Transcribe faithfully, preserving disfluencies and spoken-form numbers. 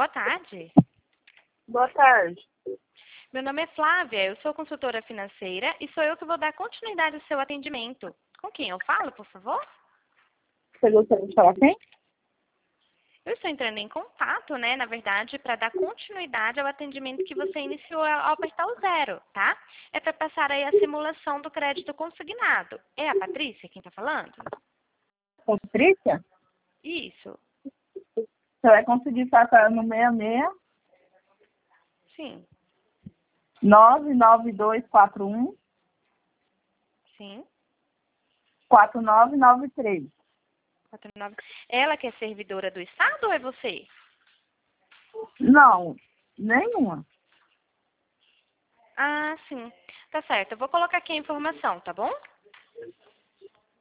Boa tarde. Boa tarde. Meu nome é Flávia, eu sou consultora financeira e sou eu que vou dar continuidade ao seu atendimento. Com quem eu falo, por favor? Você gostaria de falar quem? Eu estou entrando em contato, né, na verdade, para dar continuidade ao atendimento que você iniciou ao apertar o zero, tá? É para passar aí a simulação do crédito consignado. É a Patrícia quem está falando? Patrícia? Isso. Você vai conseguir passar no seis seis Sim. nove nove dois quatro um Sim. quatro nove nove três. quatro nove. Ela que é servidora do Estado ou é você? Não, nenhuma. Ah, sim. Tá certo. Eu vou colocar aqui a informação, tá bom?